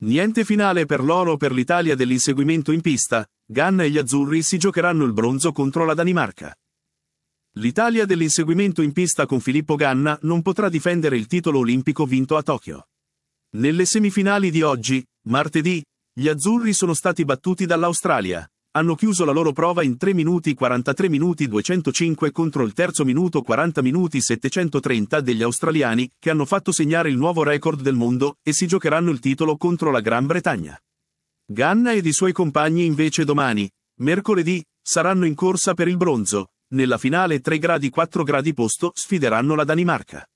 Niente finale per l'oro o per l'Italia dell'inseguimento in pista, Ganna e gli azzurri si giocheranno il bronzo contro la Danimarca. L'Italia dell'inseguimento in pista con Filippo Ganna non potrà difendere il titolo olimpico vinto a Tokyo. Nelle semifinali di oggi, martedì, gli azzurri sono stati battuti dall'Australia. Hanno chiuso la loro prova in 3 minuti 43 minuti 205 contro il terzo minuto 40 minuti 730 degli australiani, che hanno fatto segnare il nuovo record del mondo, e si giocheranno il titolo contro la Gran Bretagna. Ganna ed i suoi compagni invece domani, mercoledì, saranno in corsa per il bronzo. Nella finale 3 gradi 4 gradi posto sfideranno la Danimarca.